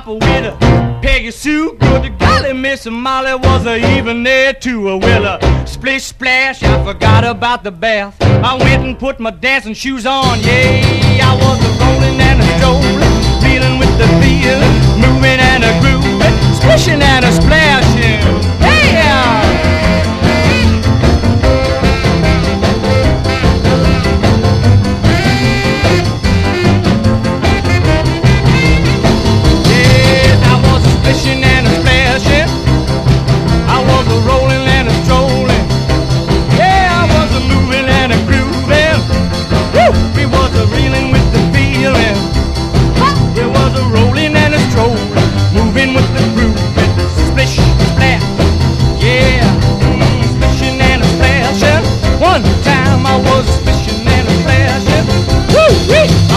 Papa with a Peggy Sue. Good to golly, Miss Molly was even there too. Well, splish splash, I forgot about the bath. I went and put my dancing shoes on. Yeah, I was a rolling and a strolling, feeling with the feel, moving and a grooving, splishing and a splashing. Yeah. Splishing and a splashing, I was a rolling and a strolling. Yeah, I was a moving and a grooving. Woo! We was a reeling with the feeling. It was a rolling and a strolling, moving with the grooving. Splish, splash, yeah, splishing and a splashing. One time I was